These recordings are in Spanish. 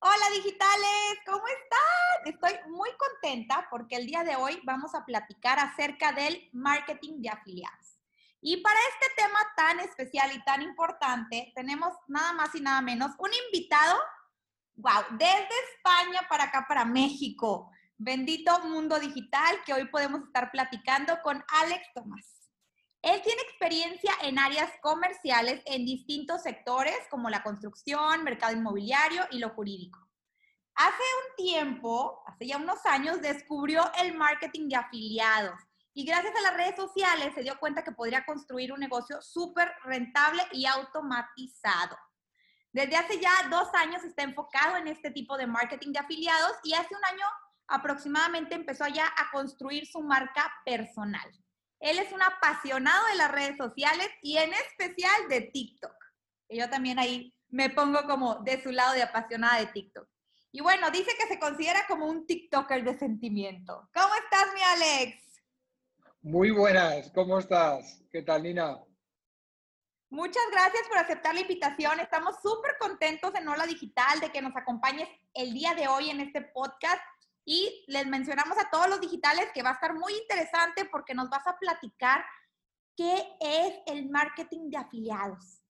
Hola digitales, ¿cómo están? Estoy muy contenta porque el día de hoy vamos a platicar acerca del marketing de afiliados. Y para este tema tan especial y tan importante, tenemos nada más y nada menos un invitado, wow, desde España para acá, para México. Bendito mundo digital que hoy podemos estar platicando con Alex Tomás. Él tiene experiencia en áreas comerciales en distintos sectores como la construcción, mercado inmobiliario y lo jurídico. Hace un tiempo, hace ya unos años, descubrió el marketing de afiliados y gracias a las redes sociales se dio cuenta que podría construir un negocio súper rentable y automatizado. Desde hace ya 2 años está enfocado en este tipo de marketing de afiliados y hace un año aproximadamente empezó ya a construir su marca personal. Él es un apasionado de las redes sociales y en especial de TikTok. Y yo también ahí me pongo como de su lado de apasionada de TikTok. Y bueno, dice que se considera como un TikToker de sentimiento. ¿Cómo estás, mi Alex? Muy buenas, ¿cómo estás? ¿Qué tal, Nina? Muchas gracias por aceptar la invitación. Estamos súper contentos en Hola Digital de que nos acompañes el día de hoy en este podcast y les mencionamos a todos los digitales que va a estar muy interesante porque nos vas a platicar qué es el marketing de afiliados.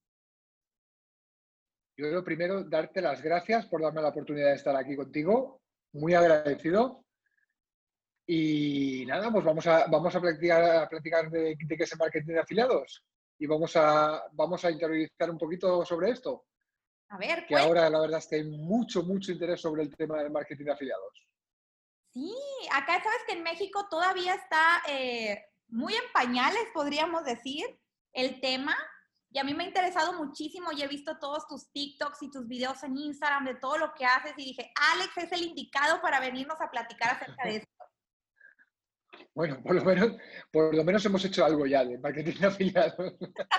Yo lo primero, darte las gracias por darme la oportunidad de estar aquí contigo. Muy agradecido. Y nada, pues vamos a platicar de qué es el marketing de afiliados. Y vamos a interiorizar un poquito sobre esto, A ver, que cuéntame. ahora la verdad es que hay mucho interés sobre el tema del marketing de afiliados. Sí, acá sabes que en México todavía está muy en pañales, podríamos decir, el tema. Y a mí me ha interesado muchísimo y he visto todos tus TikToks y tus videos en Instagram de todo lo que haces y dije, Alex es el indicado para venirnos a platicar acerca de esto. Bueno, por lo menos hemos hecho algo ya de marketing de afiliados.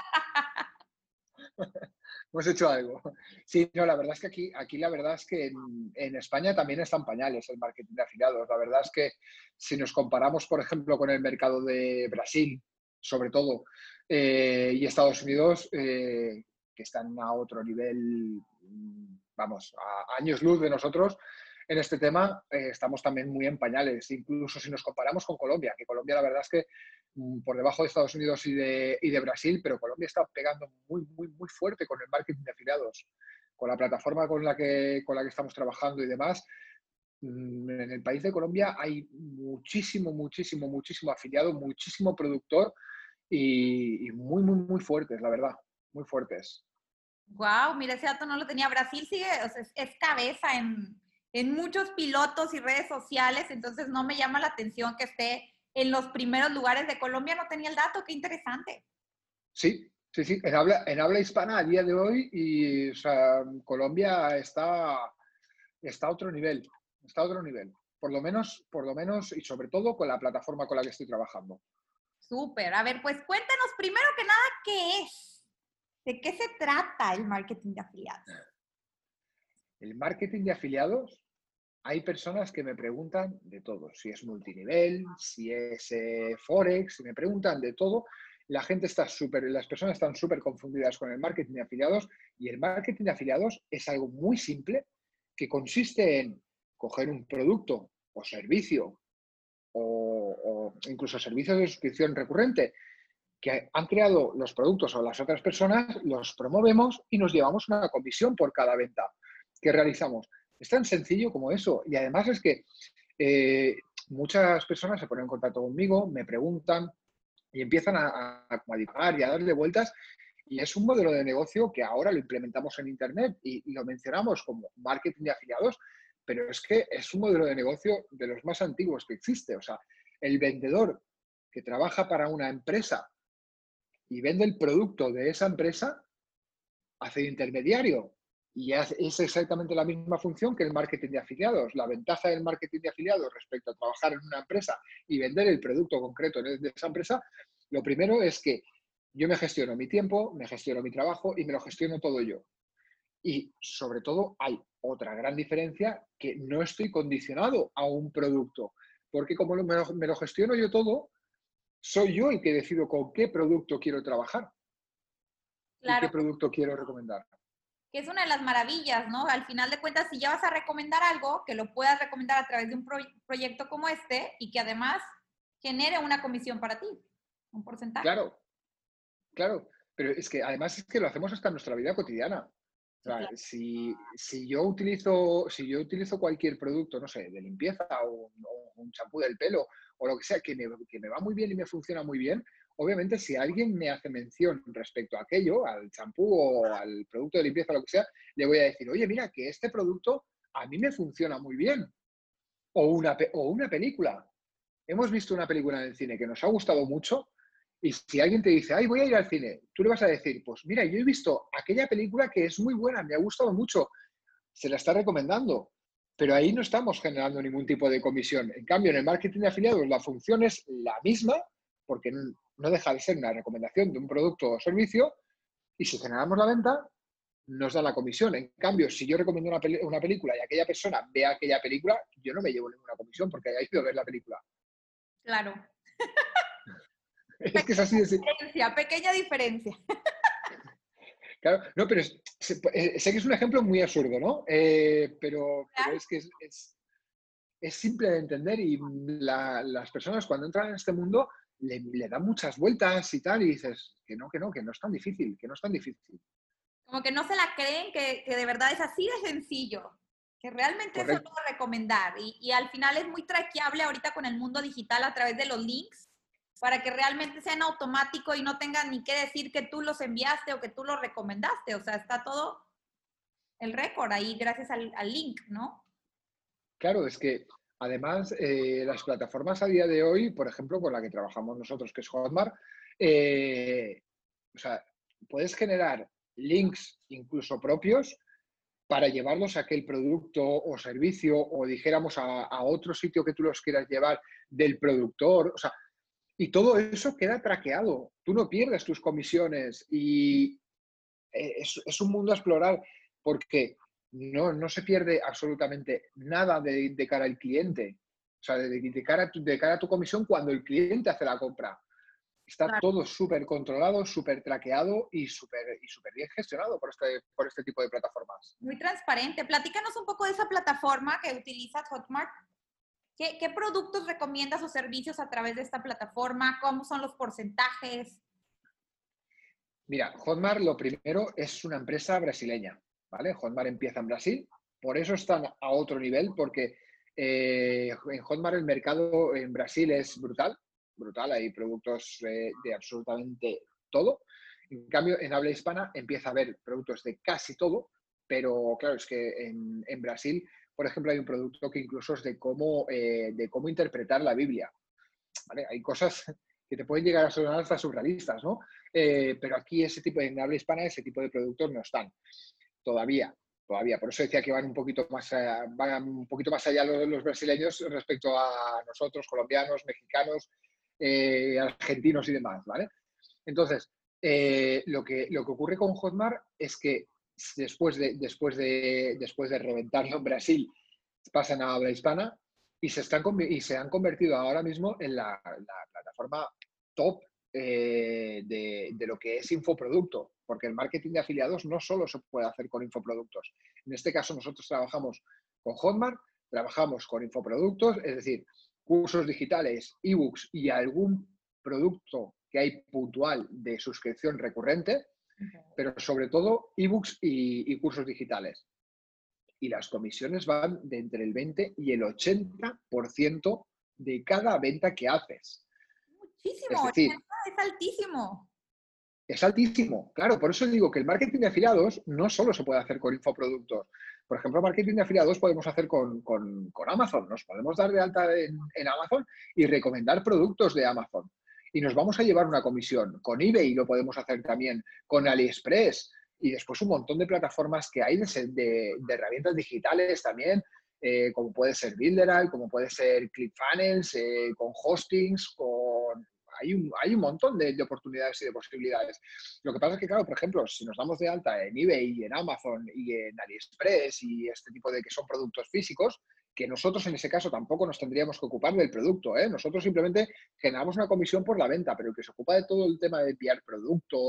Hemos hecho algo. Sí, no, la verdad es que aquí la verdad es que en España también están pañales el marketing de afiliados. La verdad es que si nos comparamos, por ejemplo, con el mercado de Brasil, sobre todo, y Estados Unidos, que están a otro nivel, vamos, a años luz de nosotros, en este tema estamos también muy en pañales. Incluso si nos comparamos con Colombia, que Colombia la verdad es que por debajo de Estados Unidos y de Brasil, pero Colombia está pegando muy fuerte con el marketing de afiliados, con la plataforma con la que estamos trabajando y demás. En el país de Colombia hay muchísimo afiliado, muchísimo productor y muy fuertes, la verdad, muy fuertes. Wow, mira, ese dato no lo tenía. Brasil sigue, o sea, es cabeza en muchos pilotos y redes sociales, entonces no me llama la atención que esté en los primeros lugares de Colombia. No tenía el dato, qué interesante. Sí, en habla hispana a día de hoy y o sea, Colombia está a otro nivel, está a otro nivel. Por lo menos, y sobre todo con la plataforma con la que estoy trabajando. Súper. A ver, pues cuéntanos primero que nada qué es, de qué se trata el marketing de afiliados. El marketing de afiliados, hay personas que me preguntan de todo, si es multinivel, si es Forex, me preguntan de todo. Las personas están súper confundidas con el marketing de afiliados y el marketing de afiliados es algo muy simple que consiste en coger un producto o servicio o incluso servicios de suscripción recurrente que han creado los productos o las otras personas, los promovemos y nos llevamos una comisión por cada venta que realizamos. Es tan sencillo como eso. Y además es que eh, muchas personas se ponen en contacto conmigo, me preguntan y empiezan a divagar y a darle vueltas. Y es un modelo de negocio que ahora lo implementamos en Internet y lo mencionamos como marketing de afiliados, pero es que es un modelo de negocio de los más antiguos que existe. O sea, el vendedor que trabaja para una empresa y vende el producto de esa empresa, hace de intermediario. Y es exactamente la misma función que el marketing de afiliados. La ventaja del marketing de afiliados respecto a trabajar en una empresa y vender el producto concreto de esa empresa, lo primero es que yo me gestiono mi tiempo, me gestiono mi trabajo y me lo gestiono todo yo. Y sobre todo hay otra gran diferencia, que no estoy condicionado a un producto, porque como me lo gestiono yo todo, soy yo el que decido con qué producto quiero trabajar y qué Claro, producto quiero recomendar. que es una de las maravillas, ¿no? Al final de cuentas, si ya vas a recomendar algo, que lo puedas recomendar a través de un proyecto como este y que además genere una comisión para ti, un porcentaje. Claro, claro, pero es que además es que lo hacemos hasta en nuestra vida cotidiana. O Sí, sea, claro. si yo utilizo cualquier producto, no sé, de limpieza o un champú del pelo o lo que sea, que me va muy bien y me funciona muy bien, obviamente si alguien me hace mención respecto a aquello, al champú o al producto de limpieza, lo que sea, le voy a decir, oye, mira, que este producto a mí me funciona muy bien. O una película. Hemos visto una película en el cine que nos ha gustado mucho y si alguien te dice, ay, voy a ir al cine, tú le vas a decir, pues mira, yo he visto aquella película que es muy buena, me ha gustado mucho, se la está recomendando, pero ahí no estamos generando ningún tipo de comisión. En cambio, en el marketing de afiliados la función es la misma, porque no deja de ser una recomendación de un producto o servicio, y si generamos la venta, nos da la comisión. En cambio, si yo recomiendo una película y aquella persona ve aquella película, yo no me llevo ninguna comisión porque haya ido a ver la película. Claro. Es que es así de... Pequeña diferencia. Claro, no, pero sé que es un ejemplo muy absurdo, ¿no? Pero es que es simple de entender y las personas cuando entran en este mundo le dan muchas vueltas y tal y dices que no es tan difícil, que no es tan difícil. Como que no se la creen que de verdad es así de sencillo, que realmente eso lo Correcto. va a recomendar. Y al final es muy traqueable ahorita con el mundo digital a través de los links para que realmente sean automáticos y no tengan ni que decir que tú los enviaste o que tú los recomendaste. O sea, está todo el récord ahí gracias al link, ¿no? Claro, es que además las plataformas a día de hoy, por ejemplo, con la que trabajamos nosotros, que es Hotmart, eh, o sea, puedes generar links incluso propios para llevarlos a aquel producto o servicio o dijéramos a otro sitio que tú los quieras llevar del productor, o sea, y todo eso queda traqueado. Tú no pierdes tus comisiones y es un mundo a explorar porque no se pierde absolutamente nada de cara al cliente. O sea, de cara a tu comisión cuando el cliente hace la compra. Está Claro. todo súper controlado, súper traqueado y súper bien gestionado por este tipo de plataformas. Muy transparente. Platícanos un poco de esa plataforma que utilizas, Hotmart. ¿Qué productos recomiendas o servicios a través de esta plataforma? ¿Cómo son los porcentajes? Mira, Hotmart lo primero es una empresa brasileña, ¿vale? Hotmart empieza en Brasil, por eso están a otro nivel, porque en Hotmart el mercado en Brasil es brutal, brutal, hay productos de absolutamente todo. En cambio, en habla hispana empieza a haber productos de casi todo, pero claro, es que en Brasil, por ejemplo, hay un producto que incluso es de cómo interpretar la Biblia. ¿Vale? Hay cosas que te pueden llegar a sonar hasta surrealistas, ¿no? Pero aquí en habla hispana, ese tipo de productos no están. Todavía, todavía. Por eso decía que van un poquito más allá los brasileños respecto a nosotros, colombianos, mexicanos, argentinos y demás, ¿vale? Entonces, lo que ocurre con Hotmart es que después de reventarlo en Brasil, pasan a habla hispana y se han convertido ahora mismo en la plataforma top de lo que es infoproducto, porque el marketing de afiliados no solo se puede hacer con infoproductos. En este caso nosotros trabajamos con Hotmart, trabajamos con infoproductos, es decir, cursos digitales, ebooks y algún producto que hay puntual de suscripción recurrente, pero sobre todo ebooks y cursos digitales. Y las comisiones van de entre el 20 y el 80% de cada venta que haces. Es Muchísimo, decir, es altísimo. es altísimo. Claro, por eso digo que el marketing de afiliados no solo se puede hacer con infoproductos. Por ejemplo, marketing de afiliados podemos hacer con Amazon. Nos podemos dar de alta en Amazon y recomendar productos de Amazon. Y nos vamos a llevar una comisión. Con eBay lo podemos hacer también, con AliExpress y después un montón de plataformas que hay de herramientas digitales también, como puede ser Builderall, como puede ser ClickFunnels, con hostings, hay un montón de oportunidades y de posibilidades. Lo que pasa es que, claro, por ejemplo, si nos damos de alta en eBay y en Amazon y en AliExpress y este tipo de que son productos físicos, que nosotros en ese caso tampoco nos tendríamos que ocupar del producto, ¿eh? Nosotros simplemente generamos una comisión por la venta, pero el que se ocupa de todo el tema de enviar producto,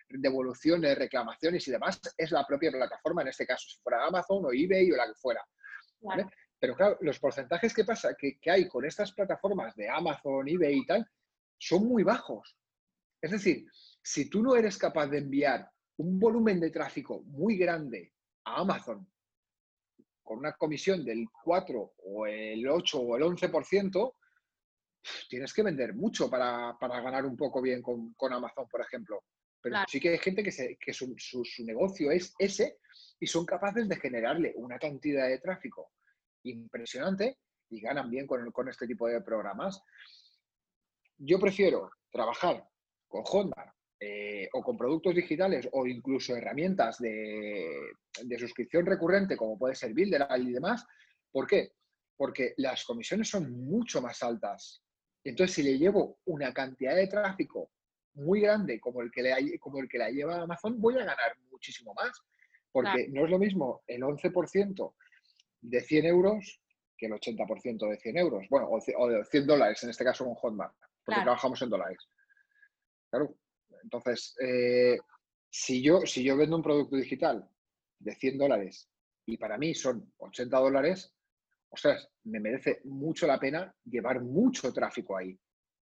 devoluciones, reclamaciones y demás, es la propia plataforma, en este caso, si fuera Amazon o eBay o la que fuera, ¿vale? Claro. Pero claro, los porcentajes que hay con estas plataformas de Amazon, eBay y tal, son muy bajos. Es decir, si tú no eres capaz de enviar un volumen de tráfico muy grande a Amazon con una comisión del 4 o el 8 o el 11%, tienes que vender mucho para ganar un poco bien con Amazon, por ejemplo. Pero Claro. sí que hay gente que su negocio es ese y son capaces de generarle una cantidad de tráfico impresionante y ganan bien con este tipo de programas. Yo prefiero trabajar con Hotmart o con productos digitales o incluso herramientas de suscripción recurrente como puede ser Builderall y demás. ¿Por qué? Porque las comisiones son mucho más altas. Entonces, si le llevo una cantidad de tráfico muy grande como el que la lleva Amazon, voy a ganar muchísimo más. Claro. Porque no es lo mismo el 11% de 100 euros que el 80% de 100 euros. Bueno, o de $100 en este caso con Hotmart, porque Claro. trabajamos en dólares. Claro. Entonces, si yo vendo un producto digital de $100 y para mí son $80, ostras, me merece mucho la pena llevar mucho tráfico ahí.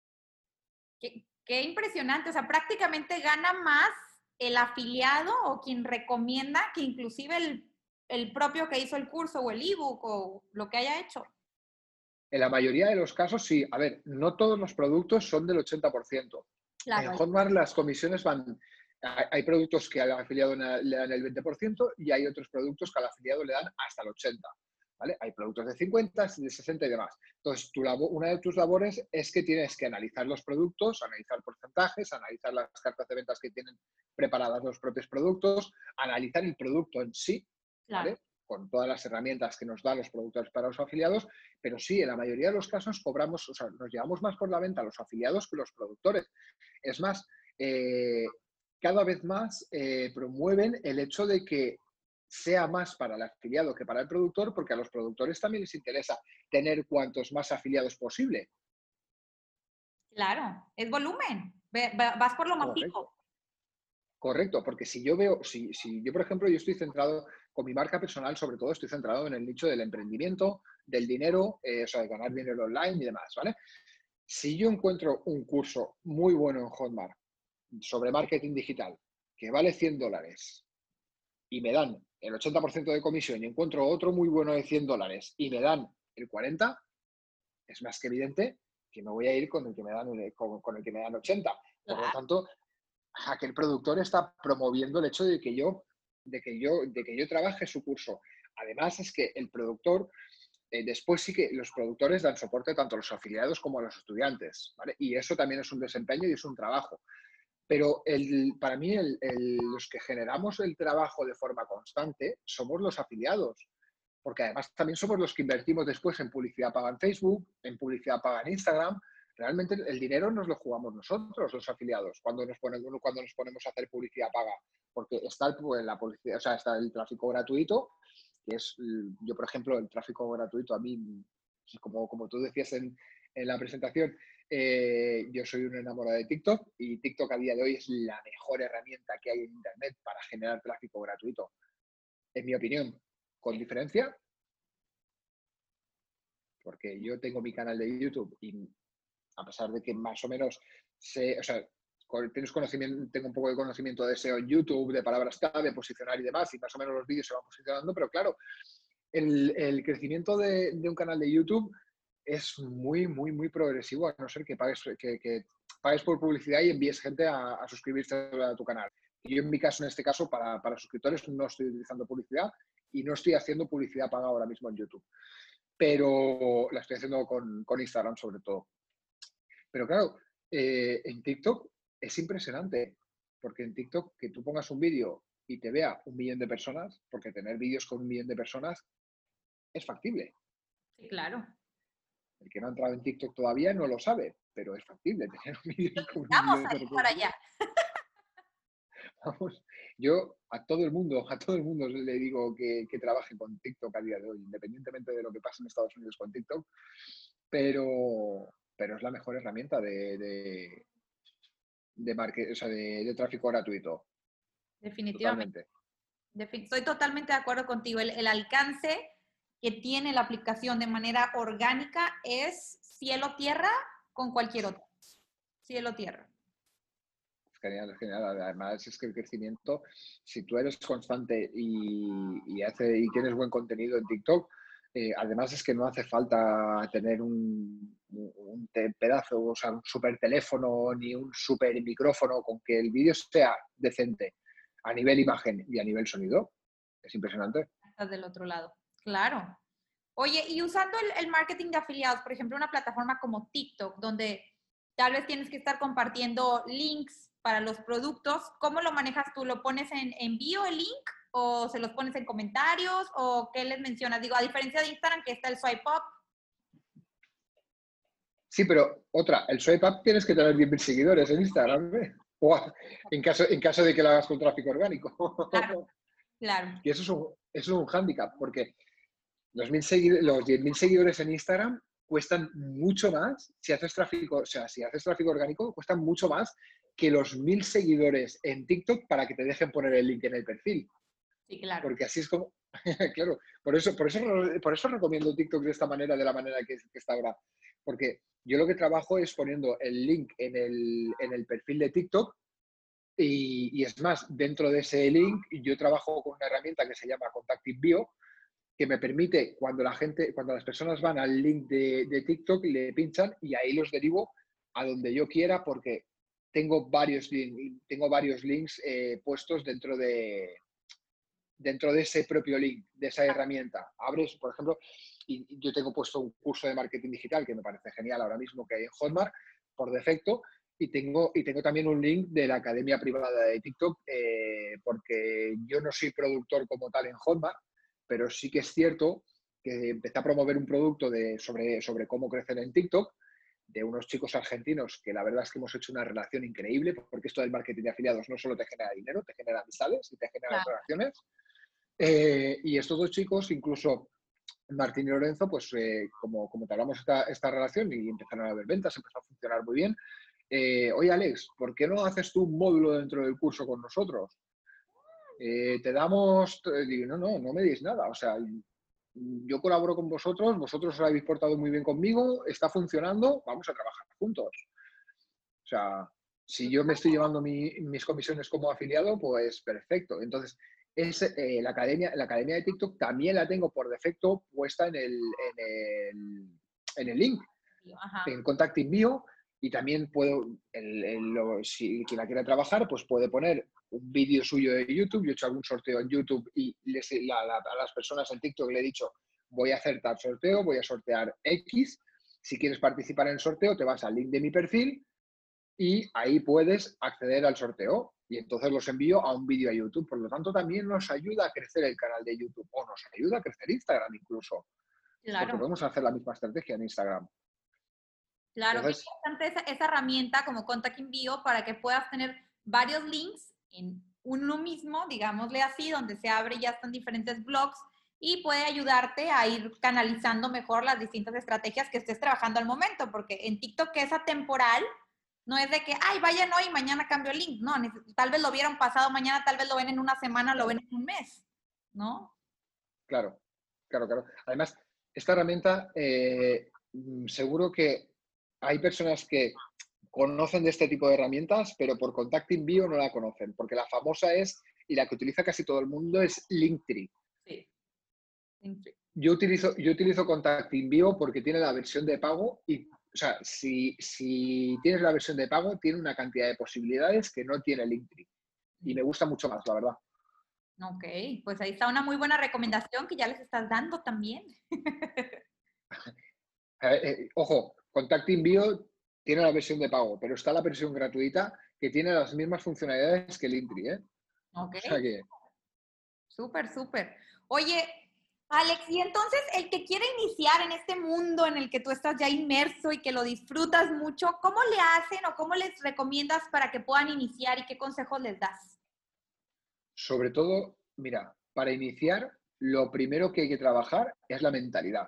Qué impresionante. O sea, prácticamente gana más el afiliado o quien recomienda que inclusive el propio que hizo el curso o el ebook o lo que haya hecho. En la mayoría de los casos, sí. A ver, no todos los productos son del 80%. En Claro. Hotmart las comisiones van. Hay productos que al afiliado le dan el 20% y hay otros productos que al afiliado le dan hasta el 80%. ¿Vale? Hay productos de 50, de 60 y demás. Entonces, una de tus labores es que tienes que analizar los productos, analizar porcentajes, analizar las cartas de ventas que tienen preparadas los propios productos, analizar el producto en sí, Claro. ¿vale? Con todas las herramientas que nos dan los productores para los afiliados, pero sí, en la mayoría de los casos cobramos, o sea, nos llevamos más por la venta a los afiliados que los productores. Es más, cada vez más promueven el hecho de que sea más para el afiliado que para el productor, porque a los productores también les interesa tener cuantos más afiliados posible. Claro. Es volumen. Vas por lo Correcto. masivo. Correcto, porque si yo veo, si yo, por ejemplo, yo estoy centrado con mi marca personal, sobre todo estoy centrado en el nicho del emprendimiento, del dinero, o sea, de ganar dinero online y demás, ¿vale? Si yo encuentro un curso muy bueno en Hotmart sobre marketing digital que vale $100 y me dan el 80% de comisión y encuentro otro muy bueno de $100 y me dan el 40%, es más que evidente que me voy a ir con el que me dan, con el que me dan 80. Por lo Claro. tanto, aquel productor está promoviendo el hecho de que yo trabaje su curso. Además, es que el productor, después sí que los productores dan soporte tanto a los afiliados como a los estudiantes, ¿vale? Y eso también es un desempeño y es un trabajo. Pero para mí, los que generamos el trabajo de forma constante somos los afiliados, porque además también somos los que invertimos después en publicidad paga en Facebook, en publicidad paga en Instagram. Realmente el dinero nos lo jugamos nosotros, los afiliados, cuando nos ponemos a hacer publicidad paga, porque está la publicidad, o sea, está el tráfico gratuito, que es, yo por ejemplo, el tráfico gratuito a mí, como tú decías en la presentación, yo soy un enamorado de TikTok y TikTok a día de hoy es la mejor herramienta que hay en Internet para generar tráfico gratuito, en mi opinión, con diferencia, porque yo tengo mi canal de YouTube y a pesar de que más o menos sé, o sea, tengo un poco de conocimiento de SEO en YouTube, de palabras clave, posicionar y demás, y más o menos los vídeos se van posicionando, pero claro, el crecimiento de un canal de YouTube es muy, muy, muy progresivo, a no ser que pagues por publicidad y envíes gente a suscribirse a tu canal. Y yo en mi caso, en este caso, para suscriptores no estoy utilizando publicidad y no estoy haciendo publicidad paga ahora mismo en YouTube, pero la estoy haciendo con Instagram sobre todo. Pero claro, en TikTok es impresionante, porque en TikTok que tú pongas un vídeo y te vea 1 millón de personas, porque tener vídeos con 1 millón de personas es factible. Sí, claro. El que no ha entrado en TikTok todavía no lo sabe, pero es factible tener vídeos con un Vamos millón a de ir para reproducciones. allá. Vamos, yo a todo el mundo le digo que trabaje con TikTok a día de hoy, independientemente de lo que pase en Estados Unidos con TikTok, pero es la mejor herramienta de tráfico gratuito. Definitivamente. totalmente. Estoy totalmente de acuerdo contigo. El alcance que tiene la aplicación de manera orgánica es cielo-tierra con cualquier otra. Cielo-tierra. Genial, genial. Además, es que el crecimiento, si tú eres constante y tienes buen contenido en TikTok, además es que no hace falta tener un pedazo, o sea, un super teléfono ni un super micrófono, con que el vídeo sea decente a nivel imagen y a nivel sonido. Es impresionante. Estás del otro lado. Claro. Oye, y usando el marketing de afiliados, por ejemplo, una plataforma como TikTok, donde tal vez tienes que estar compartiendo links para los productos, ¿cómo lo manejas tú? ¿Lo pones en envío el link o se los pones en comentarios o qué les mencionas? Digo, a diferencia de Instagram que está el swipe up. Sí, pero el swipe up tienes que tener 10.000 seguidores en Instagram, ¿eh? O en caso de que lo hagas con tráfico orgánico. Claro, claro. Y eso es un hándicap, porque los 10.000 seguidores en Instagram cuestan mucho más, si haces tráfico, o sea, si haces tráfico orgánico, cuestan mucho más que los 1.000 seguidores en TikTok para que te dejen poner el link en el perfil. Sí, claro. Porque así es como, claro, por eso recomiendo TikTok de esta manera, de la manera que está ahora. Porque yo lo que trabajo es poniendo el link en el perfil de TikTok y es más, dentro de ese link yo trabajo con una herramienta que se llama Contacting Bio, que me permite, cuando las personas van al link de TikTok, le pinchan y ahí los derivo a donde yo quiera, porque tengo varios links puestos dentro de ese propio link, de esa herramienta. Abres, por ejemplo, y yo tengo puesto un curso de marketing digital que me parece genial ahora mismo, que hay en Hotmart por defecto, y tengo también un link de la academia privada de TikTok, porque yo no soy productor como tal en Hotmart, pero sí que es cierto que empecé a promover un producto sobre cómo crecer en TikTok, de unos chicos argentinos que la verdad es que hemos hecho una relación increíble, porque esto del marketing de afiliados no solo te genera dinero, te genera amistades y te genera Claro. relaciones. Y estos dos chicos, incluso Martín y Lorenzo, pues como te hablamos esta relación y empezaron a haber ventas, empezó a funcionar muy bien. Oye, Alex, ¿por qué no haces tú un módulo dentro del curso con nosotros? Te damos... Digo, no me digáis nada. O sea, yo colaboro con vosotros, vosotros os habéis portado muy bien conmigo, está funcionando, vamos a trabajar juntos. O sea, si yo me estoy llevando mis comisiones como afiliado, pues perfecto. Entonces, la academia de TikTok también la tengo por defecto puesta en el link, Ajá. en Contacting Bio, y también puedo, si quien la quiera trabajar, pues puede poner un vídeo suyo de YouTube. Yo he hecho algún sorteo en YouTube y a las personas en TikTok le he dicho, voy a hacer tal sorteo, voy a sortear X. Si quieres participar en el sorteo, te vas al link de mi perfil y ahí puedes acceder al sorteo y entonces los envío a un vídeo a YouTube. Por lo tanto, también nos ayuda a crecer el canal de YouTube o nos ayuda a crecer Instagram incluso, porque Claro. podemos hacer la misma estrategia en Instagram. Claro, qué Entonces, importante esa herramienta como Contact Envío para que puedas tener varios links en uno mismo, digámosle así, donde se abre y ya están diferentes blogs y puede ayudarte a ir canalizando mejor las distintas estrategias que estés trabajando al momento, porque en TikTok que es atemporal, no es de que, ay, vayan hoy y mañana cambio el link, no, tal vez lo vieron pasado mañana, tal vez lo ven en una semana, lo ven en un mes, ¿no? claro. Además, esta herramienta, seguro que hay personas que conocen de este tipo de herramientas, pero por Contacting Bio no la conocen, porque la famosa es, y la que utiliza casi todo el mundo, es Linktree. Sí. Linktree. Yo utilizo Contacting Bio porque tiene la versión de pago y, o sea, si tienes la versión de pago, tiene una cantidad de posibilidades que no tiene Linktree. Y me gusta mucho más, la verdad. Ok, pues ahí está una muy buena recomendación que ya les estás dando también. Ojo, Contacting Bio tiene la versión de pago, pero está la versión gratuita que tiene las mismas funcionalidades que Linktree, ¿eh? Ok, O sea que... súper, súper. Oye, Alex, y entonces el que quiere iniciar en este mundo en el que tú estás ya inmerso y que lo disfrutas mucho, ¿cómo le hacen o cómo les recomiendas para que puedan iniciar y qué consejos les das? Sobre todo, mira, para iniciar, lo primero que hay que trabajar es la mentalidad.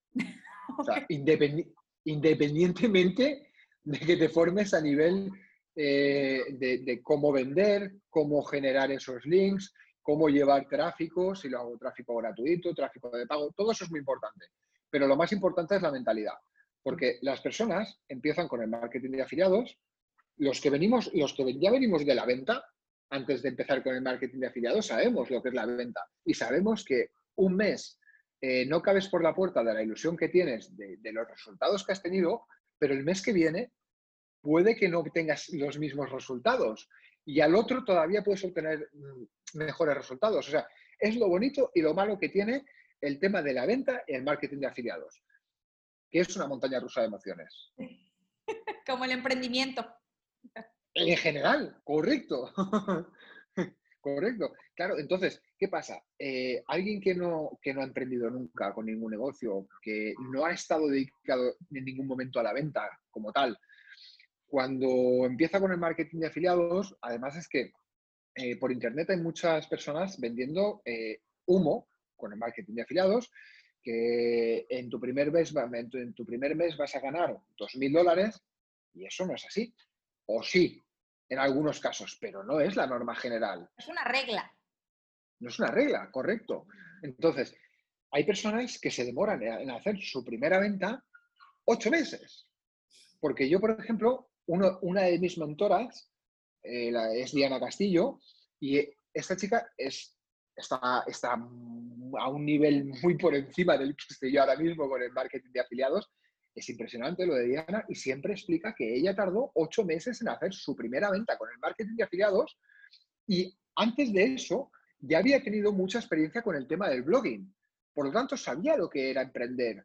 O Ok, sea, independientemente de que te formes a nivel de cómo vender, cómo generar esos links, cómo llevar tráfico, si lo hago tráfico gratuito, tráfico de pago, todo eso es muy importante. Pero lo más importante es la mentalidad, porque las personas empiezan con el marketing de afiliados, los que ya venimos de la venta, antes de empezar con el marketing de afiliados, sabemos lo que es la venta y sabemos que un mes no cabes por la puerta de la ilusión que tienes de los resultados que has tenido, pero el mes que viene puede que no tengas los mismos resultados y al otro todavía puedes obtener mejores resultados. O sea, es lo bonito y lo malo que tiene el tema de la venta y el marketing de afiliados, que es una montaña rusa de emociones. Como el emprendimiento. En general, correcto. Correcto. Claro, entonces, ¿qué pasa? Alguien que no ha emprendido nunca con ningún negocio, que no ha estado dedicado en ningún momento a la venta como tal, cuando empieza con el marketing de afiliados, además es que por internet hay muchas personas vendiendo humo con el marketing de afiliados, que en tu primer mes vas a ganar $2.000 y eso no es así. O sí, en algunos casos, pero no es la norma general. Es una regla. No es una regla, correcto. Entonces, hay personas que se demoran en hacer su primera venta 8 meses. Porque yo, por ejemplo, una de mis mentoras es Diana Castillo y esta chica está a un nivel muy por encima del que estoy yo ahora mismo con el marketing de afiliados. Es impresionante lo de Diana y siempre explica que ella tardó 8 meses en hacer su primera venta con el marketing de afiliados y antes de eso ya había tenido mucha experiencia con el tema del blogging. Por lo tanto, sabía lo que era emprender.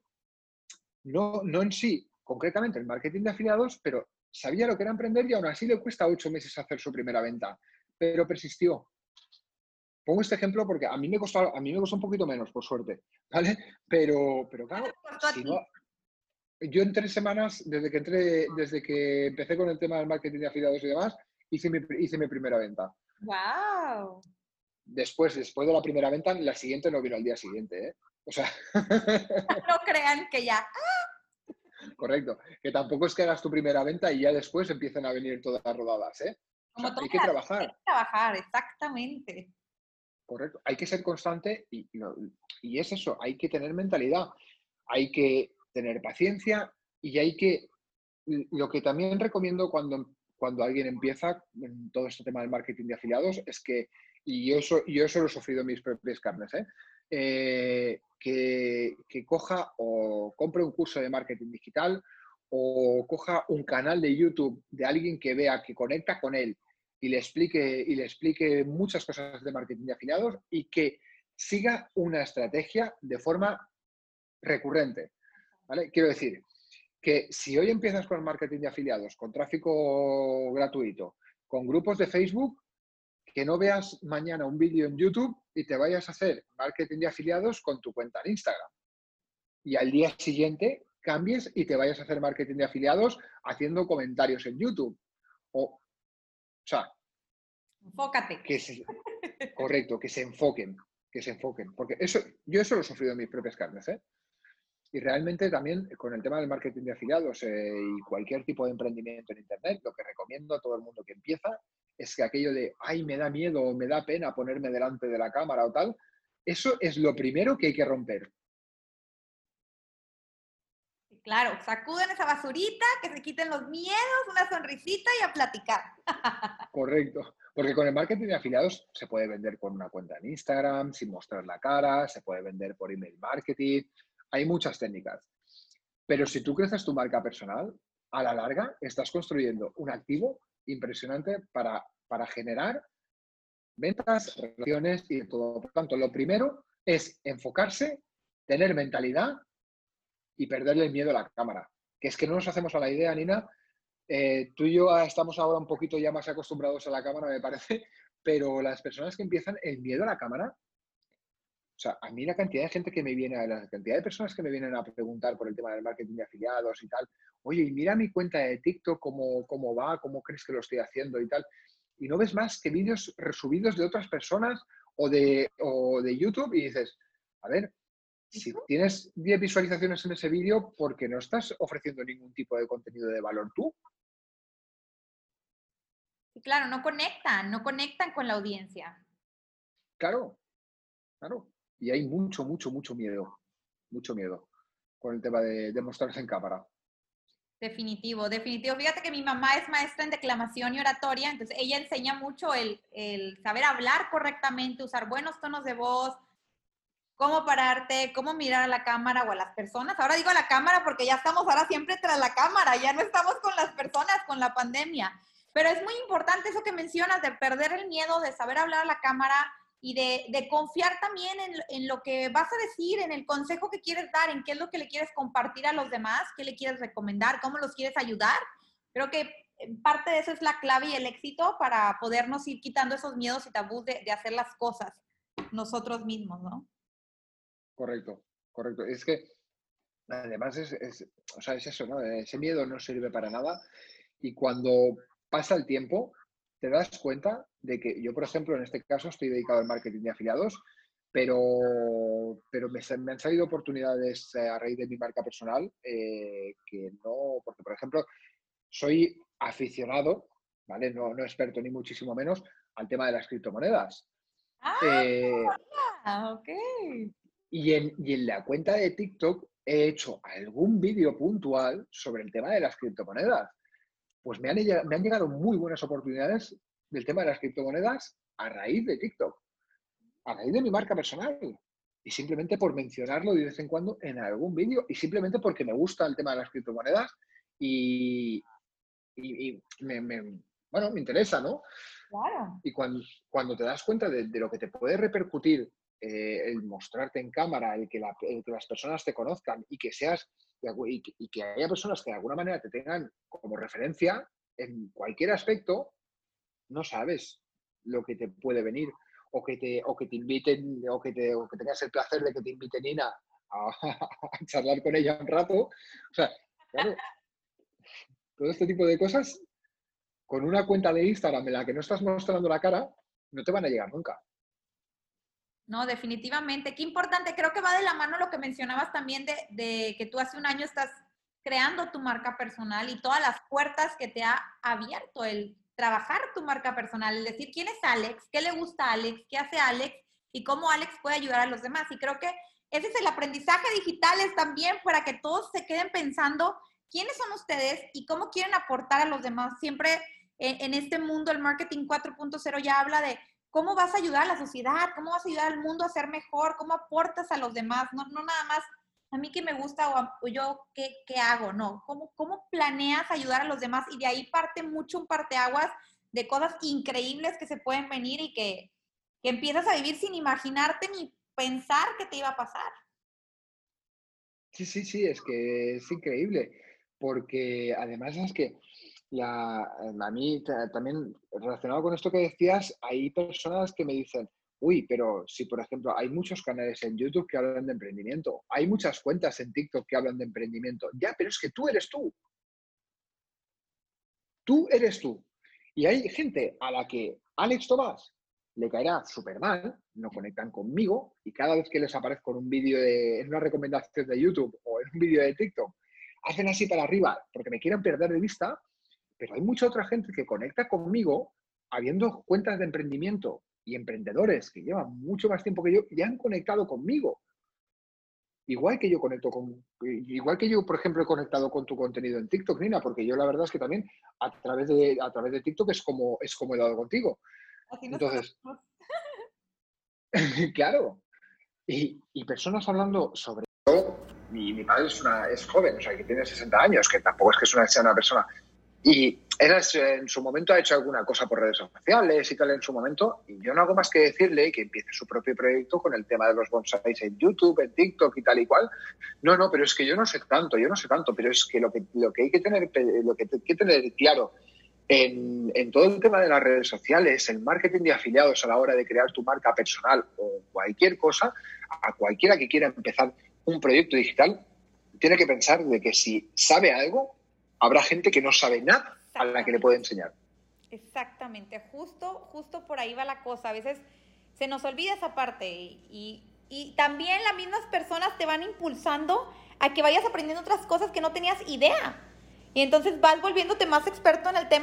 No en sí, concretamente el marketing de afiliados, pero sabía lo que era emprender y aún así le cuesta 8 meses hacer su primera venta. Pero persistió. Pongo este ejemplo porque a mí me costó un poquito menos, por suerte, ¿vale? Pero claro, si no, yo en 3 semanas, desde que empecé con el tema del marketing de afiliados y demás, hice mi primera venta. ¡Wow! Después de la primera venta, la siguiente no vino al día siguiente, ¿eh? O sea, No crean que ya. correcto. Que tampoco es que hagas tu primera venta y ya después empiezan a venir todas las rodadas, ¿eh? O Como sea, todas hay que las hay trabajar, que trabajar, exactamente. correcto. Hay que ser constante y es eso, hay que tener mentalidad, hay que tener paciencia y hay que... Lo que también recomiendo cuando alguien empieza en todo este tema del marketing de afiliados es que, y yo eso lo he sufrido en mis propias carnes, que coja o compre un curso de marketing digital o coja un canal de YouTube de alguien que vea que conecta con él y le explique muchas cosas de marketing de afiliados y que siga una estrategia de forma recurrente, ¿vale? Quiero decir, que si hoy empiezas con el marketing de afiliados, con tráfico gratuito, con grupos de Facebook, que no veas mañana un vídeo en YouTube y te vayas a hacer marketing de afiliados con tu cuenta en Instagram. Y al día siguiente cambies y te vayas a hacer marketing de afiliados haciendo comentarios en YouTube. O sea, Enfócate. correcto, que se enfoquen, Porque yo eso lo he sufrido en mis propias carnes, ¿eh? Y realmente también con el tema del marketing de afiliados y cualquier tipo de emprendimiento en Internet, lo que recomiendo a todo el mundo que empieza es que aquello de, ay, me da miedo o me da pena ponerme delante de la cámara o tal, eso es lo primero que hay que romper. Claro, sacuden esa basurita, que se quiten los miedos, una sonrisita y a platicar. Correcto. Porque con el marketing de afiliados se puede vender con una cuenta en Instagram, sin mostrar la cara, se puede vender por email marketing, hay muchas técnicas. Pero si tú creces tu marca personal, a la larga estás construyendo un activo impresionante para generar ventas, relaciones y todo. Por tanto, lo primero es enfocarse, tener mentalidad y perderle el miedo a la cámara. Que es que no nos hacemos a la idea, Nina. Tú y yo estamos ahora un poquito ya más acostumbrados a la cámara, me parece, pero las personas que empiezan el miedo a la cámara, o sea, a mí la cantidad de gente que me viene, la cantidad de personas que me vienen a preguntar por el tema del marketing de afiliados y tal, oye, y mira mi cuenta de TikTok, cómo va, cómo crees que lo estoy haciendo y tal. Y no ves más que vídeos resubidos de otras personas o de YouTube y dices, a ver, si tienes 10 visualizaciones en ese vídeo, ¿por qué no estás ofreciendo ningún tipo de contenido de valor tú? claro, no conectan con la audiencia. Claro, claro. Y hay mucho, mucho, mucho miedo con el tema de mostrarse en cámara. Definitivo, definitivo. Fíjate que mi mamá es maestra en declamación y oratoria, entonces ella enseña mucho el saber hablar correctamente, usar buenos tonos de voz, cómo pararte, cómo mirar a la cámara o a las personas. Ahora digo a la cámara porque ya estamos ahora siempre tras la cámara, ya no estamos con las personas con la pandemia. Pero es muy importante eso que mencionas de perder el miedo, de saber hablar a la cámara y de confiar también en lo que vas a decir, en el consejo que quieres dar, en qué es lo que le quieres compartir a los demás, qué le quieres recomendar, cómo los quieres ayudar. Creo que parte de eso es la clave y el éxito para podernos ir quitando esos miedos y tabús de hacer las cosas nosotros mismos, ¿no? Correcto, correcto. Es que además o sea, es eso, ¿no? Ese miedo no sirve para nada y cuando pasa el tiempo te das cuenta de que yo, por ejemplo, en este caso estoy dedicado al marketing de afiliados, pero me han salido oportunidades a raíz de mi marca personal que no, porque, por ejemplo, soy aficionado, ¿vale? No, no experto ni muchísimo menos al tema de las criptomonedas. Eh, Ok. y en la cuenta de TikTok he hecho algún vídeo puntual sobre el tema de las criptomonedas. Pues me han llegado muy buenas oportunidades del tema de las criptomonedas a raíz de TikTok, a raíz de mi marca personal. Y simplemente por mencionarlo de vez en cuando en algún vídeo y simplemente porque me gusta el tema de las criptomonedas y, bueno, me interesa, ¿no? Claro. Y cuando te das cuenta de lo que te puede repercutir el mostrarte en cámara, el que las personas te conozcan y que seas y que haya personas que de alguna manera te tengan como referencia en cualquier aspecto, no sabes lo que te puede venir o que te inviten o que tengas el placer de que te invite Nina a charlar con ella un rato. O sea, claro, todo este tipo de cosas con una cuenta de Instagram en la que no estás mostrando la cara, no te van a llegar nunca. No, definitivamente. Qué importante. Creo que va de la mano lo que mencionabas también de que tú hace un año estás creando tu marca personal y todas las puertas que te ha abierto el trabajar tu marca personal, el decir quién es Alex, qué le gusta a Alex, qué hace Alex y cómo Alex puede ayudar a los demás. Y creo que ese es el aprendizaje digital es también para que todos se queden pensando quiénes son ustedes y cómo quieren aportar a los demás. Siempre en este mundo el marketing 4.0 ya habla de cómo vas a ayudar a la sociedad, cómo vas a ayudar al mundo a ser mejor, cómo aportas a los demás, no nada más a mí que me gusta o yo qué hago, no, cómo planeas ayudar a los demás y de ahí parte mucho un parteaguas de cosas increíbles que se pueden venir y que empiezas a vivir sin imaginarte ni pensar que te iba a pasar. Sí, sí, sí, es que es increíble, porque además es que a mí también relacionado con esto que decías, hay personas que me dicen, uy, pero si por ejemplo hay muchos canales en YouTube que hablan de emprendimiento, hay muchas cuentas en TikTok que hablan de emprendimiento, ya, pero es que tú eres tú. Y hay gente a la que Alex Tomás le caerá súper mal, no conectan conmigo y cada vez que les aparezco en un vídeo en una recomendación de YouTube o en un vídeo de TikTok, hacen así para arriba porque me quieren perder de vista, pero hay mucha otra gente que conecta conmigo habiendo cuentas de emprendimiento y emprendedores que llevan mucho más tiempo que yo y han conectado conmigo. Igual que yo, por ejemplo, he conectado con tu contenido en TikTok, Nina, porque yo la verdad es que también a través de TikTok es como he dado contigo. Así nos Entonces, conocemos. claro, y personas hablando sobre todo, mi padre es joven, o sea, que tiene 60 años, que tampoco es que sea una persona. Y él en su momento ha hecho alguna cosa por redes sociales y tal en su momento, y yo no hago más que decirle que empiece su propio proyecto con el tema de los bonsáis en YouTube, en TikTok y tal y cual. No, pero es que yo no sé tanto, pero es que lo que hay que tener claro en todo el tema de las redes sociales, el marketing de afiliados a la hora de crear tu marca personal o cualquier cosa, a cualquiera que quiera empezar un proyecto digital, tiene que pensar de que si sabe algo, habrá gente que no sabe nada a la que le puede enseñar. Exactamente, justo por ahí va la cosa. A veces se nos olvida esa parte y también las mismas personas te van impulsando a que vayas aprendiendo otras cosas que no tenías idea. Y entonces vas volviéndote más experto en el tema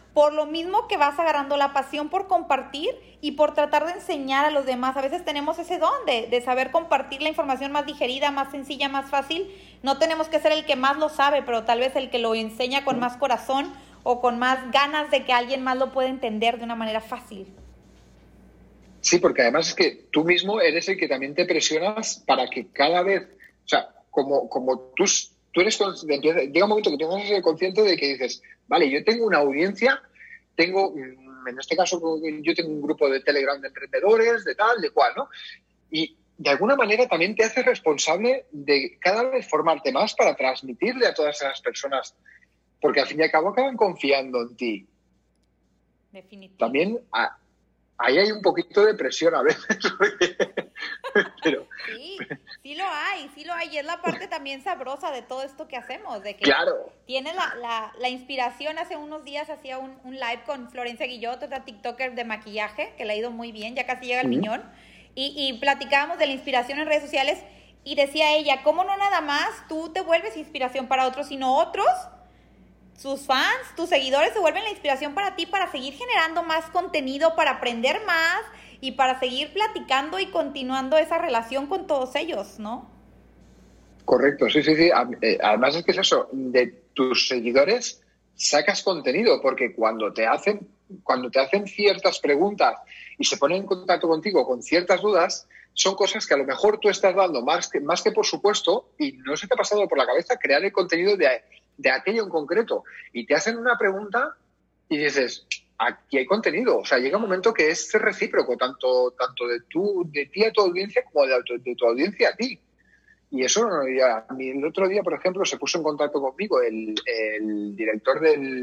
por lo mismo que vas agarrando la pasión por compartir y por tratar de enseñar a los demás. A veces tenemos ese don de saber compartir la información más digerida, más sencilla, más fácil. No tenemos que ser el que más lo sabe, pero tal vez el que lo enseña con más corazón o con más ganas de que alguien más lo pueda entender de una manera fácil. Sí, porque además es que tú mismo eres el que también te presionas para que cada vez, o sea, como tú eres consciente, llega un momento que tienes que ser consciente de que dices, vale, yo tengo una audiencia, en este caso yo tengo un grupo de Telegram de emprendedores, de tal, de cual, ¿no? Y de alguna manera también te haces responsable de cada vez formarte más para transmitirle a todas esas personas, porque al fin y al cabo acaban confiando en ti. Definitivamente. También ahí hay un poquito de presión a veces. Pero... Sí lo hay. Y es la parte también sabrosa de todo esto que hacemos, de que claro. Tienes la inspiración. Hace unos días hacía un live con Florencia Guillot, otra TikToker de maquillaje, que le ha ido muy bien, ya casi llega al millón, y platicábamos de la inspiración en redes sociales, y decía ella, ¿cómo no nada más tú te vuelves inspiración para otros, sino otros, sus fans, tus seguidores se vuelven la inspiración para ti, para seguir generando más contenido, para aprender más y para seguir platicando y continuando esa relación con todos ellos, ¿no? Correcto, sí. Además es que es eso, de tus seguidores sacas contenido, porque cuando te hacen ciertas preguntas y se ponen en contacto contigo con ciertas dudas, son cosas que a lo mejor tú estás dando más que por supuesto, y no se te ha pasado por la cabeza crear el contenido de aquello en concreto. Y te hacen una pregunta y dices, aquí hay contenido. O sea, llega un momento que es recíproco, tanto de ti a tu audiencia como de tu audiencia a ti. Y eso, el otro día, por ejemplo, se puso en contacto conmigo el director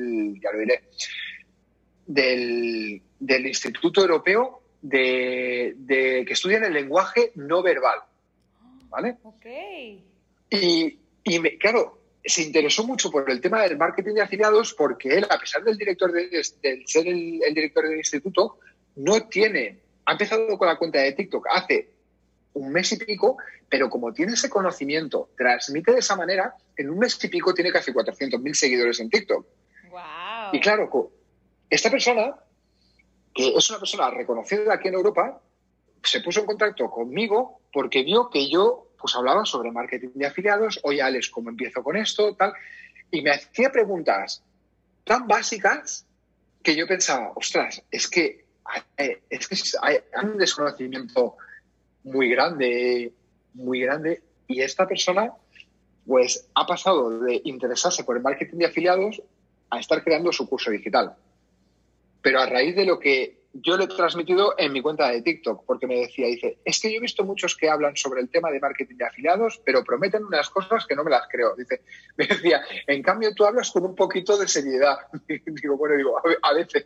del Instituto Europeo que estudian el lenguaje no verbal, ¿vale? Okay. Y claro, se interesó mucho por el tema del marketing de afiliados, porque él, a pesar del ser el director del instituto, ha empezado con la cuenta de TikTok hace un mes y pico, pero como tiene ese conocimiento, transmite de esa manera, en un mes y pico tiene casi 400.000 seguidores en TikTok. Wow. Y claro, esta persona, que es una persona reconocida aquí en Europa, se puso en contacto conmigo porque vio que yo hablaba sobre marketing de afiliados. Oye, Alex, ¿cómo empiezo con esto? Tal. Y me hacía preguntas tan básicas que yo pensaba, ostras, es que hay un desconocimiento muy grande, y esta persona pues ha pasado de interesarse por el marketing de afiliados a estar creando su curso digital. Pero a raíz de lo que yo le he transmitido en mi cuenta de TikTok, porque dice, es que yo he visto muchos que hablan sobre el tema de marketing de afiliados, pero prometen unas cosas que no me las creo. Me decía, en cambio tú hablas con un poquito de seriedad. Digo, a veces.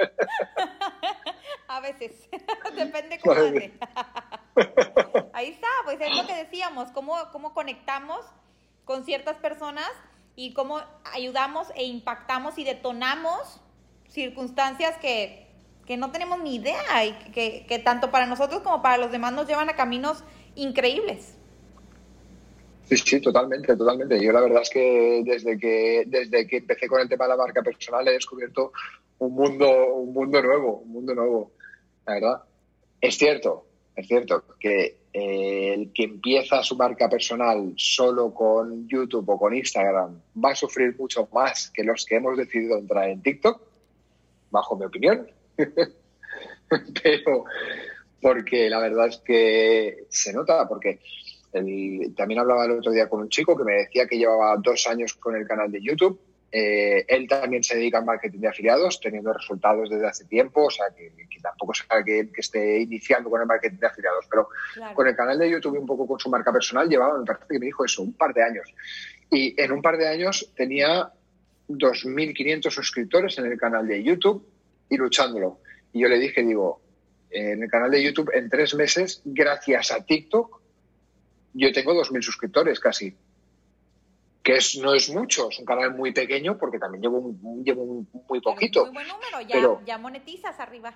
A veces, depende cómo ande. Ahí está, pues es lo que decíamos, cómo conectamos con ciertas personas y cómo ayudamos e impactamos y detonamos circunstancias que no tenemos ni idea y que tanto para nosotros como para los demás nos llevan a caminos increíbles. Sí, totalmente. Yo la verdad es que desde que empecé con el tema de la marca personal he descubierto un mundo nuevo, la verdad. Es cierto que el que empieza su marca personal solo con YouTube o con Instagram va a sufrir mucho más que los que hemos decidido entrar en TikTok, bajo mi opinión. Pero porque la verdad es que se nota, porque también hablaba el otro día con un chico que me decía que llevaba 2 años con el canal de YouTube. Él también se dedica al marketing de afiliados, teniendo resultados desde hace tiempo, o sea que tampoco es que esté iniciando con el marketing de afiliados, pero claro, con el canal de YouTube y un poco con su marca personal llevaba, me parece que me dijo eso, un par de años. Y en un par de años tenía 2.500 suscriptores en el canal de YouTube y luchándolo. Y yo le dije, en el canal de YouTube en 3 meses, gracias a TikTok, yo tengo 2.000 suscriptores casi. Que no es mucho, es un canal muy pequeño porque también llevo muy poquito. Muy buen número, ya monetizas arriba.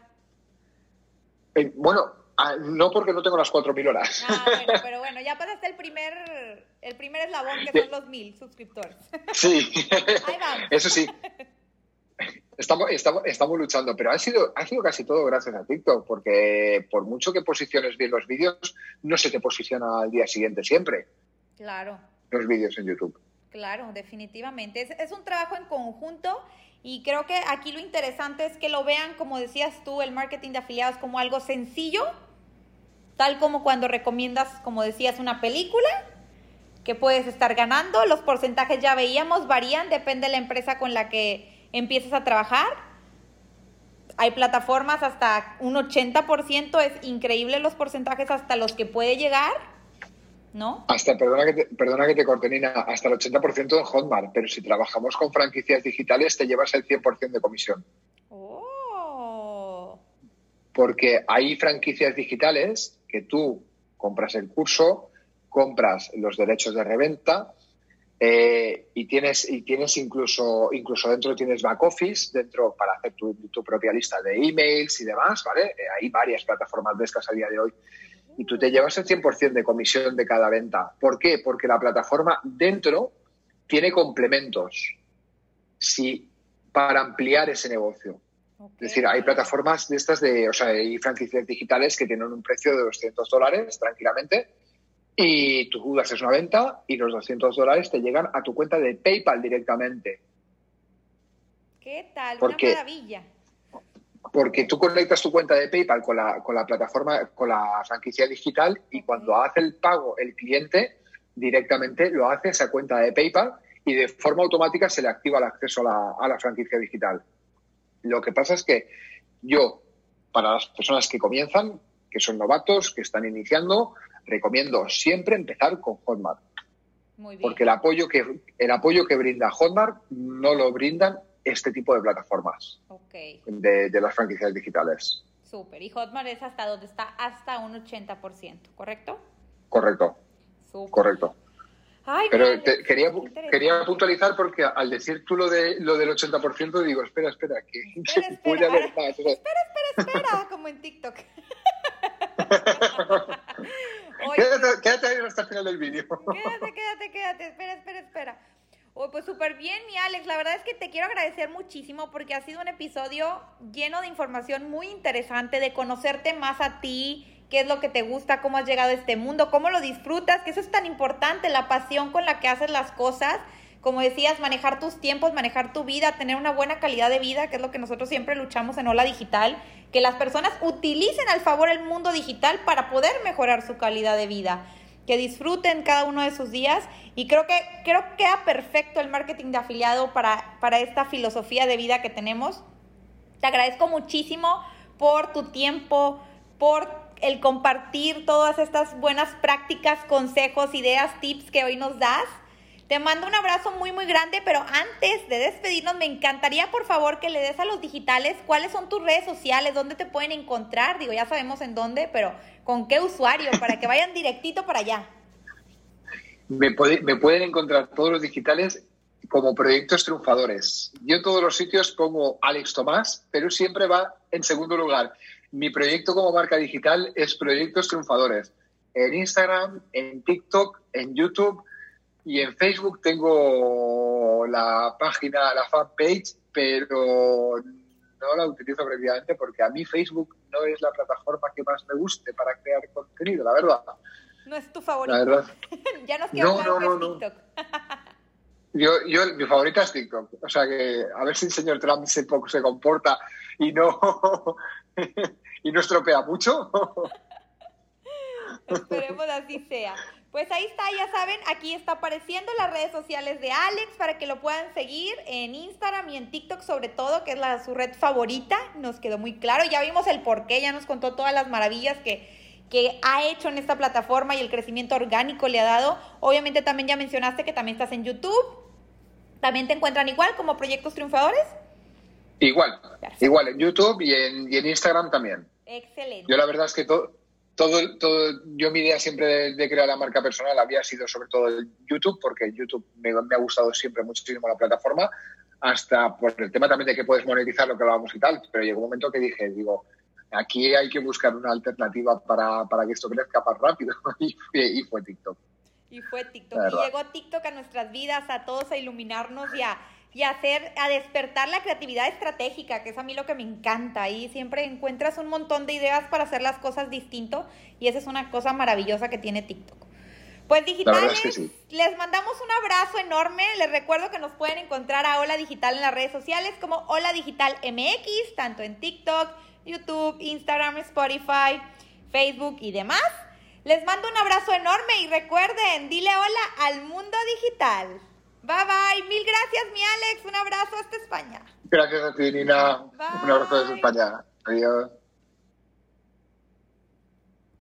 No porque no tengo las 4.000 horas. Pero bueno, ya pasaste el primer eslabón que son los 1.000 suscriptores. Sí, Ahí vamos. Eso sí. Estamos luchando, pero ha sido casi todo gracias a TikTok, porque por mucho que posiciones bien los vídeos, no se te posiciona al día siguiente siempre Claro. los vídeos en YouTube. Claro, definitivamente. Es un trabajo en conjunto y creo que aquí lo interesante es que lo vean, como decías tú, el marketing de afiliados como algo sencillo, tal como cuando recomiendas, como decías, una película que puedes estar ganando. Los porcentajes ya veíamos, varían, depende de la empresa con la que empieces a trabajar. Hay plataformas hasta un 80%, es increíble los porcentajes hasta los que puede llegar, ¿no? Perdona que te corte, Nina, hasta el 80% en Hotmart, pero si trabajamos con franquicias digitales te llevas el 100% de comisión. Oh. Porque hay franquicias digitales que tú compras el curso, compras los derechos de reventa y tienes incluso dentro tienes back office, dentro para hacer tu propia lista de emails y demás, ¿vale? Hay varias plataformas de estas a día de hoy. Y tú te llevas el 100% de comisión de cada venta. ¿Por qué? Porque la plataforma dentro tiene complementos para ampliar ese negocio. Okay. Es decir, hay plataformas de estas hay franquicias digitales que tienen un precio de $200 tranquilamente y tú haces una venta y los $200 te llegan a tu cuenta de PayPal directamente. ¿Qué tal? Una maravilla. Porque tú conectas tu cuenta de PayPal con la plataforma, con la franquicia digital y cuando hace el pago el cliente, directamente lo hace a esa cuenta de PayPal y de forma automática se le activa el acceso a la franquicia digital. Lo que pasa es que para las personas que comienzan, que son novatos, que están iniciando, recomiendo siempre empezar con Hotmart. Muy bien. Porque el apoyo que brinda Hotmart no lo brindan este tipo de plataformas de las franquicias digitales. Súper. Y Hotmart es hasta donde está hasta un 80%, ¿correcto? Correcto. Súper. Correcto. Ay, pero quería puntualizar porque al decir tú lo del 80% digo, espera, que puede haber más. Espera, como en TikTok. Quédate ahí hasta el final del vídeo. Quédate, espera. Pues súper bien, mi Alex, la verdad es que te quiero agradecer muchísimo porque ha sido un episodio lleno de información muy interesante, de conocerte más a ti, qué es lo que te gusta, cómo has llegado a este mundo, cómo lo disfrutas, que eso es tan importante, la pasión con la que haces las cosas. Como decías, manejar tus tiempos, manejar tu vida, tener una buena calidad de vida, que es lo que nosotros siempre luchamos en Hola Digital, que las personas utilicen al favor el mundo digital para poder mejorar su calidad de vida, que disfruten cada uno de sus días y creo que queda perfecto el marketing de afiliado para esta filosofía de vida que tenemos. Te agradezco muchísimo por tu tiempo, por el compartir todas estas buenas prácticas, consejos, ideas, tips que hoy nos das. Te mando un abrazo muy, muy grande, pero antes de despedirnos, me encantaría, por favor, que le des a los digitales cuáles son tus redes sociales, dónde te pueden encontrar. Digo, ya sabemos en dónde, pero ¿con qué usuario? Para que vayan directito para allá. Me pueden encontrar todos los digitales como Proyectos Triunfadores. Yo en todos los sitios pongo Alex Tomás, pero siempre va en segundo lugar. Mi proyecto como marca digital es Proyectos Triunfadores. En Instagram, en TikTok, en YouTube y en Facebook tengo la página, la fanpage, pero no la utilizo previamente porque a mí Facebook no es la plataforma que más me guste para crear contenido, la verdad. No es tu favorito. La verdad. Ya nos quedó claro que es TikTok. Mi favorita es TikTok. O sea que a ver si el señor Trump se comporta y no estropea mucho. Esperemos así sea. Pues ahí está, ya saben, aquí está apareciendo las redes sociales de Alex para que lo puedan seguir en Instagram y en TikTok sobre todo, que es su red favorita. Nos quedó muy claro, ya vimos el porqué, ya nos contó todas las maravillas que ha hecho en esta plataforma y el crecimiento orgánico le ha dado. Obviamente también ya mencionaste que también estás en YouTube. ¿También te encuentran igual como Proyectos Triunfadores? Igual en YouTube y en Instagram también. Excelente. Yo la verdad es que yo mi idea siempre de crear la marca personal había sido sobre todo el YouTube, porque YouTube me ha gustado siempre muchísimo la plataforma, hasta por el tema también de que puedes monetizar lo que hablábamos y tal, pero llegó un momento que digo, aquí hay que buscar una alternativa para que esto crezca más rápido y fue TikTok. Y fue TikTok. Y llegó TikTok a nuestras vidas, a todos a iluminarnos y a despertar la creatividad estratégica, que es a mí lo que me encanta. Ahí siempre encuentras un montón de ideas para hacer las cosas distinto y esa es una cosa maravillosa que tiene TikTok. Pues digitales, les mandamos un abrazo enorme. Les recuerdo que nos pueden encontrar a Hola Digital en las redes sociales como Hola Digital MX, tanto en TikTok, YouTube, Instagram, Spotify, Facebook y demás. Les mando un abrazo enorme y recuerden, dile hola al mundo digital. Bye, bye. Mil gracias, mi Alex. Un abrazo hasta España. Gracias a ti, Nina. Bye. Un abrazo desde España. Adiós.